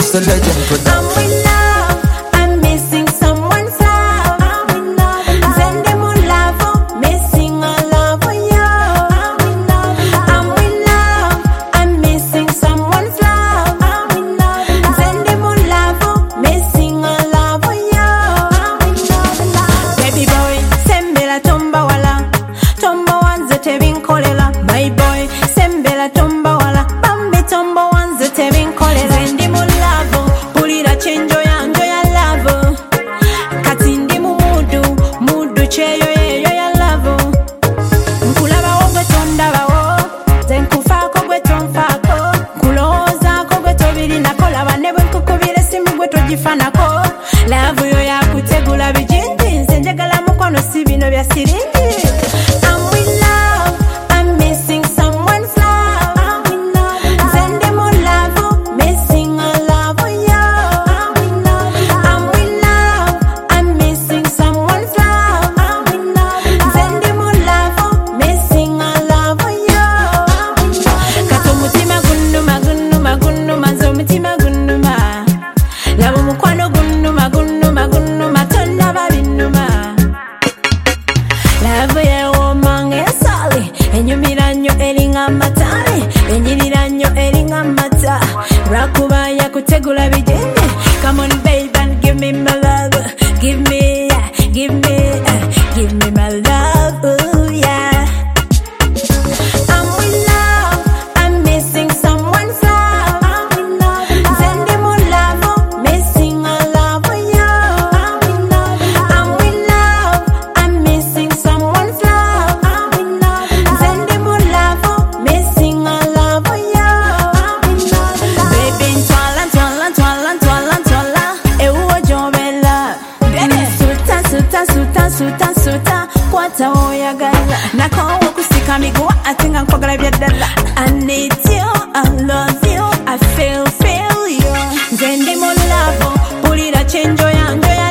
It's a legend production. I'm in love, I'm missing someone's love. I'm in love, send them on love, missing a love for you. I'm in love, I'm missing someone's love. I'm in love, send them on love, missing a love for you. Baby boy, sembela tomba wala, tomba wanze tebinkolela. My boy, sembela tomba wala, bambi tomba wanze tebinkolela. Zendi mu love, pulira chenjo ya love. Kati ndi mu mudu cheyo yeyo ya love. Nkulaba wogwe tondabawo, ze nkufaako gwe tonfaako. Nkulowoozaako gwe tobirinako, laba ne bwe nkukubira essimu gwe togifanako. Love yo yakutegula bijinji, nze njagala mukono si bino bya sirinji. I'm in love, I'm missing someone's love. I'm in love, send them on love, missing a love for you. I'm in love, I'm missing someone's love. I'm in love, send them on love, missing a love for you. Kato mutima gunuma gunuma gunuma, zo mutima gunuma. Labo mukwano gunuma gunuma gunuma, tondaba binuma. Love ya womange sali, enyumira nnyo eringa matale, enyirira nnyo eringa mata. Lwakuba yakutegula bijinji. Come on babe and give me my love, give me my love, ooh yeah. I'm in love, I'm missing someone's love. I'm in love, send them on love, missing a love for you. I'm in love, I'm missing someone's love. I'm in love, send them on love, missing a love for you. Baby, ntwala ntwala ntwala ntwala ntwala, ewuwo gy'obeera. Suta suta suta suta suta, kwata woyagala. Nakoowa okusika miguwa ate nga nkwagala bya ddala. I need you, I love you, I feel you. Nze ndi mu love, pulira kyenjoya